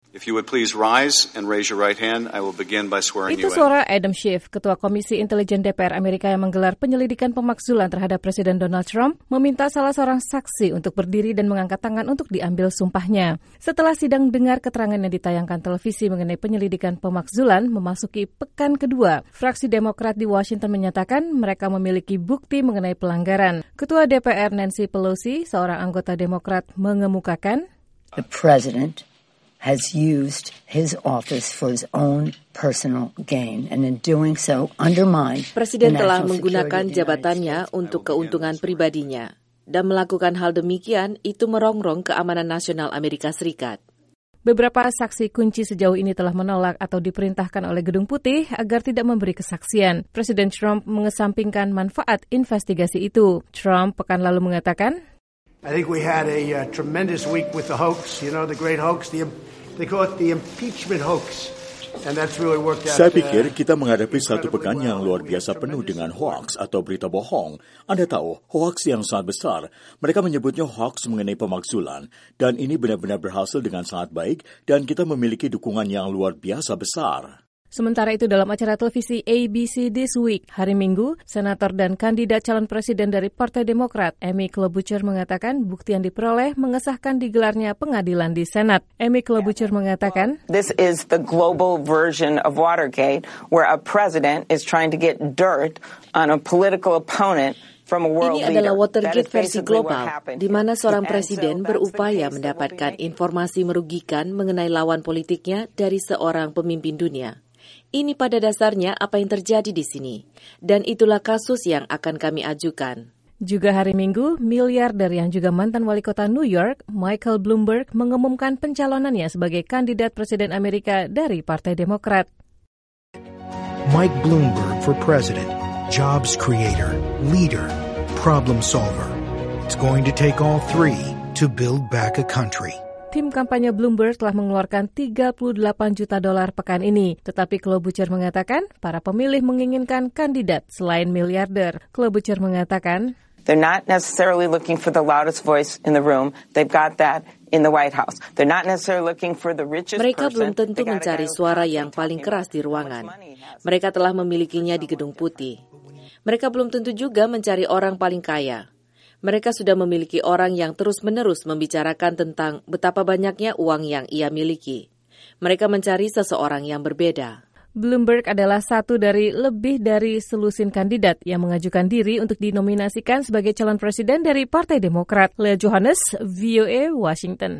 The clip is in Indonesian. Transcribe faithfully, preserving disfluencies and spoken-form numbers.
If you would please rise and raise your right hand, I will begin by swearing you in. Itu suara Adam Schiff, Ketua Komisi Intelijen D P R Amerika yang menggelar penyelidikan pemakzulan terhadap Presiden Donald Trump, meminta salah seorang saksi untuk berdiri dan mengangkat tangan untuk diambil sumpahnya. Setelah sidang dengar keterangan yang ditayangkan televisi mengenai penyelidikan pemakzulan memasuki pekan kedua, fraksi Demokrat di Washington menyatakan mereka memiliki bukti mengenai pelanggaran. Ketua D P R Nancy Pelosi, seorang anggota Demokrat, mengemukakan, The President has used his office for his own personal gain, and in doing so undermined Presiden telah menggunakan jabatannya untuk keuntungan pribadinya, dan melakukan hal demikian itu merongrong keamanan nasional Amerika Serikat. Beberapa saksi kunci sejauh ini telah menolak atau diperintahkan oleh Gedung Putih agar tidak memberi kesaksian. Presiden Trump mengesampingkan manfaat investigasi itu. Trump pekan lalu mengatakan, I think we had a uh, tremendous week with the hoax, you know, the great hoax, the, they call it the impeachment hoax. And that's really worked out. Saya pikir kita menghadapi satu pekan yang luar biasa penuh dengan hoax atau berita bohong. Anda tahu, hoax yang sangat besar. Mereka menyebutnya hoax mengenai pemakzulan. Dan ini benar-benar berhasil dengan sangat baik dan kita memiliki dukungan yang luar biasa besar. Sementara itu dalam acara televisi A B C This Week, hari Minggu, Senator dan kandidat calon presiden dari Partai Demokrat, Amy Klobuchar mengatakan bukti yang diperoleh mengesahkan digelarnya pengadilan di Senat. Amy Klobuchar mengatakan, This is the global version of Watergate, where a president is trying to get dirt on a political opponent. Ini adalah Watergate versi global, di mana seorang presiden berupaya mendapatkan informasi merugikan mengenai lawan politiknya dari seorang pemimpin dunia. Ini pada dasarnya apa yang terjadi di sini, dan itulah kasus yang akan kami ajukan. Juga hari Minggu, miliarder yang juga mantan wali kota New York, Michael Bloomberg, mengumumkan pencalonannya sebagai kandidat presiden Amerika dari Partai Demokrat. Mike Bloomberg for president, jobs creator, leader, problem solver. It's going to take all three to build back a country. Tim kampanye Bloomberg telah mengeluarkan tiga puluh delapan juta dolar pekan ini. Tetapi Klobuchar mengatakan para pemilih menginginkan kandidat selain miliarder. Klobuchar mengatakan, They're not necessarily looking for the loudest voice in the room. They've got that in the White House. They're not necessarily looking for the richest person. Mereka belum tentu mencari suara yang paling keras di ruangan. Mereka telah memilikinya di Gedung Putih. Mereka belum tentu juga mencari orang paling kaya. Mereka sudah memiliki orang yang terus-menerus membicarakan tentang betapa banyaknya uang yang ia miliki. Mereka mencari seseorang yang berbeda. Bloomberg adalah satu dari lebih dari selusin kandidat yang mengajukan diri untuk dinominasikan sebagai calon presiden dari Partai Demokrat. Leah Johannes, V O A, Washington.